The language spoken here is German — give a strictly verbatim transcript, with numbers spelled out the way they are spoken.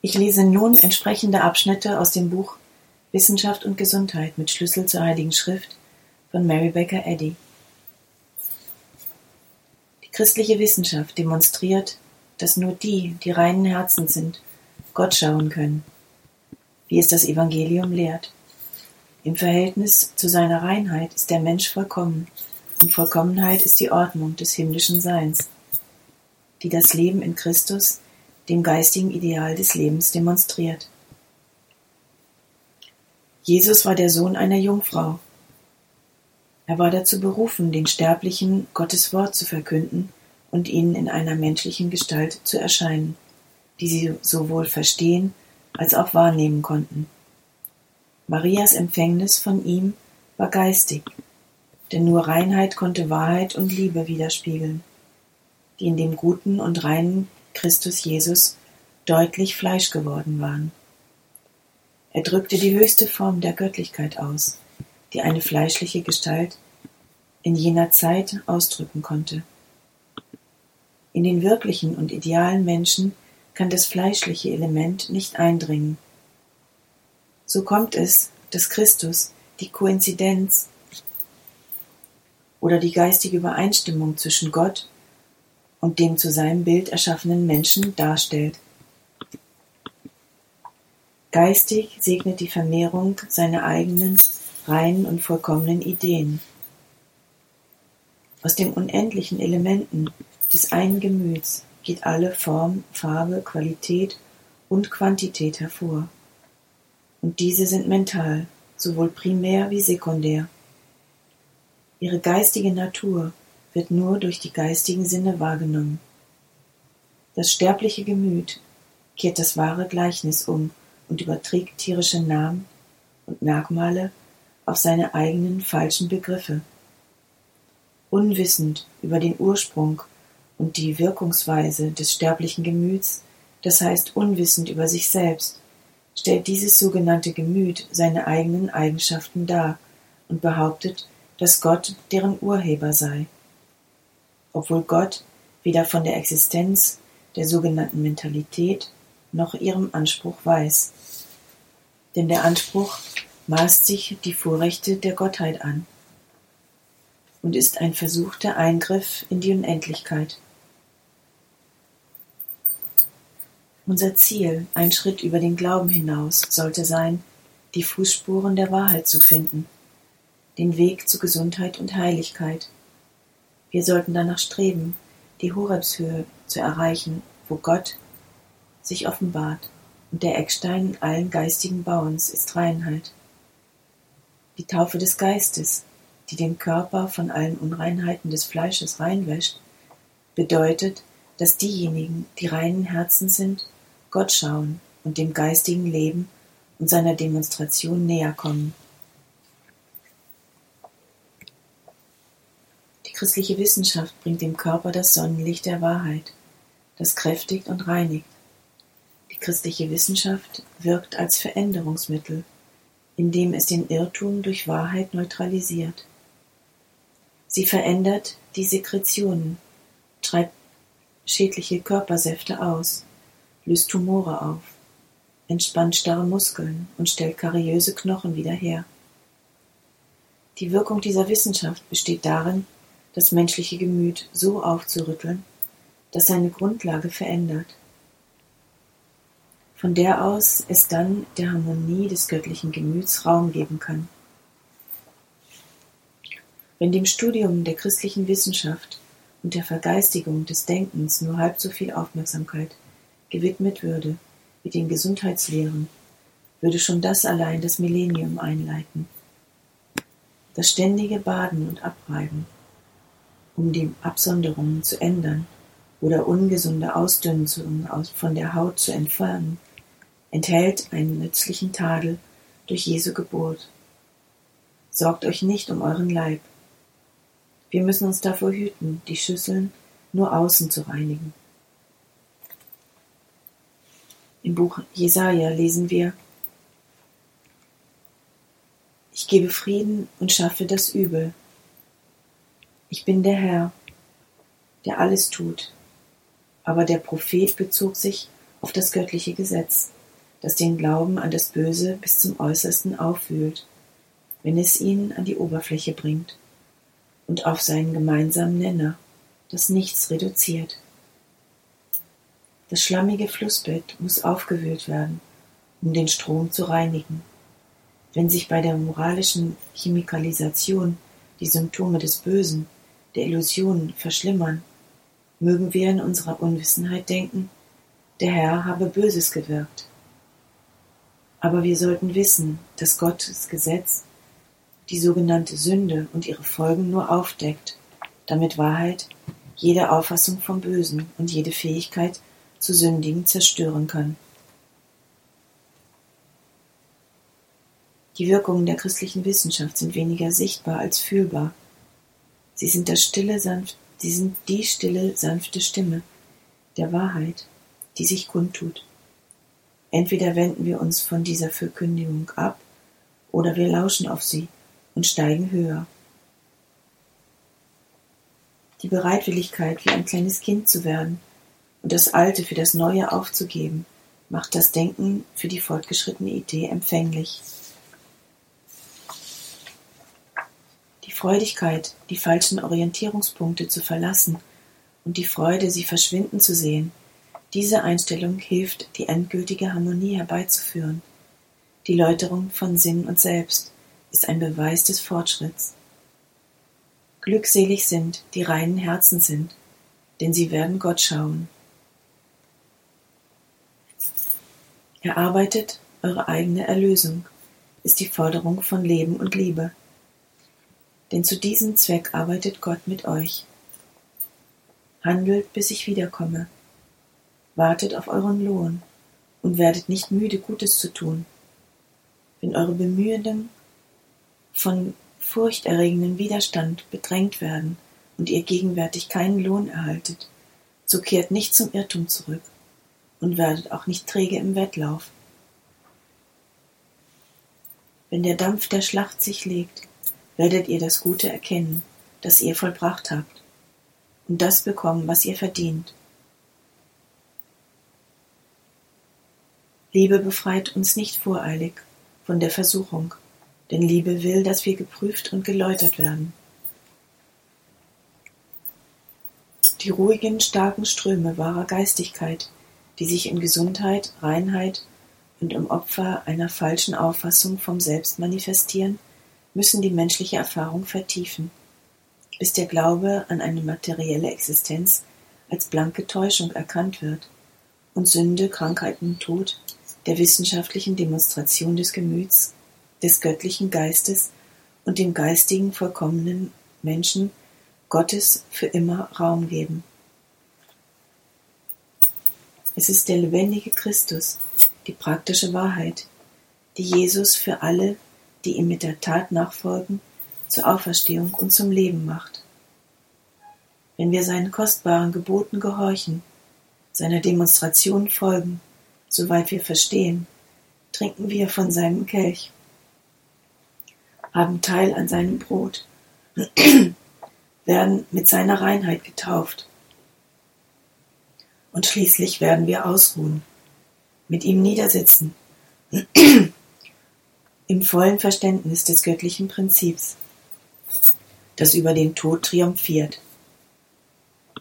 Ich lese nun entsprechende Abschnitte aus dem Buch Wissenschaft und Gesundheit mit Schlüssel zur Heiligen Schrift von Mary Baker Eddy. Die christliche Wissenschaft demonstriert, dass nur die, die reinen Herzens sind, Gott schauen können, wie es das Evangelium lehrt. Im Verhältnis zu seiner Reinheit ist der Mensch vollkommen, und Vollkommenheit ist die Ordnung des himmlischen Seins, die das Leben in Christus, dem geistigen Ideal des Lebens, demonstriert. Jesus war der Sohn einer Jungfrau. Er war dazu berufen, den Sterblichen Gottes Wort zu verkünden und ihnen in einer menschlichen Gestalt zu erscheinen, die sie sowohl verstehen als auch wahrnehmen konnten. Marias Empfängnis von ihm war geistig, denn nur Reinheit konnte Wahrheit und Liebe widerspiegeln, die in dem guten und reinen Christus Jesus deutlich Fleisch geworden waren. Er drückte die höchste Form der Göttlichkeit aus, die eine fleischliche Gestalt in jener Zeit ausdrücken konnte. In den wirklichen und idealen Menschen kann das fleischliche Element nicht eindringen. So kommt es, dass Christus die Koinzidenz oder die geistige Übereinstimmung zwischen Gott und dem zu seinem Bild erschaffenen Menschen darstellt. Geistig segnet die Vermehrung seine eigenen, reinen und vollkommenen Ideen. Aus den unendlichen Elementen des einen Gemüts geht alle Form, Farbe, Qualität und Quantität hervor. Und diese sind mental, sowohl primär wie sekundär. Ihre geistige Natur wird nur durch die geistigen Sinne wahrgenommen. Das sterbliche Gemüt kehrt das wahre Gleichnis um und überträgt tierische Namen und Merkmale auf seine eigenen falschen Begriffe. Unwissend über den Ursprung und die Wirkungsweise des sterblichen Gemüts, das heißt unwissend über sich selbst, stellt dieses sogenannte Gemüt seine eigenen Eigenschaften dar und behauptet, dass Gott deren Urheber sei, obwohl Gott weder von der Existenz der sogenannten Mentalität noch ihrem Anspruch weiß. Denn der Anspruch maßt sich die Vorrechte der Gottheit an und ist ein versuchter Eingriff in die Unendlichkeit. Unser Ziel, ein Schritt über den Glauben hinaus, sollte sein, die Fußspuren der Wahrheit zu finden, den Weg zu Gesundheit und Heiligkeit. Wir sollten danach streben, die Horebshöhe zu erreichen, wo Gott sich offenbart, und der Eckstein allen geistigen Bauens ist Reinheit. Die Taufe des Geistes, die den Körper von allen Unreinheiten des Fleisches reinwäscht, bedeutet, dass diejenigen, die reinen Herzens sind, Gott schauen und dem geistigen Leben und seiner Demonstration näher kommen. Die christliche Wissenschaft bringt dem Körper das Sonnenlicht der Wahrheit, das kräftigt und reinigt. Die christliche Wissenschaft wirkt als Veränderungsmittel, indem es den Irrtum durch Wahrheit neutralisiert. Sie verändert die Sekretionen, treibt schädliche Körpersäfte aus, löst Tumore auf, entspannt starre Muskeln und stellt kariöse Knochen wieder her. Die Wirkung dieser Wissenschaft besteht darin, das menschliche Gemüt so aufzurütteln, dass seine Grundlage verändert, von der aus es dann der Harmonie des göttlichen Gemüts Raum geben kann. Wenn dem Studium der christlichen Wissenschaft und der Vergeistigung des Denkens nur halb so viel Aufmerksamkeit gewidmet würde wie den Gesundheitslehren, würde schon das allein das Millennium einleiten. Das ständige Baden und Abreiben, um die Absonderungen zu ändern oder ungesunde Ausdünsungen von der Haut zu entfernen, enthält einen nützlichen Tadel durch Jesu Geburt. Sorgt euch nicht um euren Leib. Wir müssen uns davor hüten, die Schüsseln nur außen zu reinigen. Im Buch Jesaja lesen wir: Ich gebe Frieden und schaffe das Übel. Ich bin der Herr, der alles tut. Aber der Prophet bezog sich auf das göttliche Gesetz, das den Glauben an das Böse bis zum Äußersten aufwühlt, wenn es ihn an die Oberfläche bringt, und auf seinen gemeinsamen Nenner, das Nichts reduziert. Das schlammige Flussbett muss aufgewühlt werden, um den Strom zu reinigen. Wenn sich bei der moralischen Chemikalisation die Symptome des Bösen, der Illusionen verschlimmern, mögen wir in unserer Unwissenheit denken, der Herr habe Böses gewirkt. Aber wir sollten wissen, dass Gottes Gesetz die sogenannte Sünde und ihre Folgen nur aufdeckt, damit Wahrheit jede Auffassung vom Bösen und jede Fähigkeit zu sündigen zerstören kann. Die Wirkungen der christlichen Wissenschaft sind weniger sichtbar als fühlbar. Sie sind, das stille, sanft, sie sind die stille, sanfte Stimme der Wahrheit, die sich kundtut. Entweder wenden wir uns von dieser Verkündigung ab, oder wir lauschen auf sie und steigen höher. Die Bereitwilligkeit, wie ein kleines Kind zu werden und das Alte für das Neue aufzugeben, macht das Denken für die fortgeschrittene Idee empfänglich. Die Freudigkeit, die falschen Orientierungspunkte zu verlassen und die Freude, sie verschwinden zu sehen, diese Einstellung hilft, die endgültige Harmonie herbeizuführen. Die Läuterung von Sinn und Selbst ist ein Beweis des Fortschritts. Glückselig sind, die reinen Herzen sind, denn sie werden Gott schauen. Erarbeitet eure eigene Erlösung, ist die Forderung von Leben und Liebe. Denn zu diesem Zweck arbeitet Gott mit euch. Handelt, bis ich wiederkomme. Wartet auf euren Lohn und werdet nicht müde, Gutes zu tun. Wenn eure Bemühungen von furchterregendem Widerstand bedrängt werden und ihr gegenwärtig keinen Lohn erhaltet, so kehrt nicht zum Irrtum zurück und werdet auch nicht träge im Wettlauf. Wenn der Dampf der Schlacht sich legt, werdet ihr das Gute erkennen, das ihr vollbracht habt, und das bekommen, was ihr verdient. Liebe befreit uns nicht voreilig von der Versuchung, denn Liebe will, dass wir geprüft und geläutert werden. Die ruhigen, starken Ströme wahrer Geistigkeit, die sich in Gesundheit, Reinheit und im Opfer einer falschen Auffassung vom Selbst manifestieren, müssen die menschliche Erfahrung vertiefen, bis der Glaube an eine materielle Existenz als blanke Täuschung erkannt wird und Sünde, Krankheit und Tod der wissenschaftlichen Demonstration des Gemüts, des göttlichen Geistes und dem geistigen, vollkommenen Menschen Gottes für immer Raum geben. Es ist der lebendige Christus, die praktische Wahrheit, die Jesus für alle, die ihm mit der Tat nachfolgen, zur Auferstehung und zum Leben macht. Wenn wir seinen kostbaren Geboten gehorchen, seiner Demonstration folgen, soweit wir verstehen, trinken wir von seinem Kelch, haben Teil an seinem Brot, werden mit seiner Reinheit getauft und schließlich werden wir ausruhen, mit ihm niedersitzen, im vollen Verständnis des göttlichen Prinzips, das über den Tod triumphiert.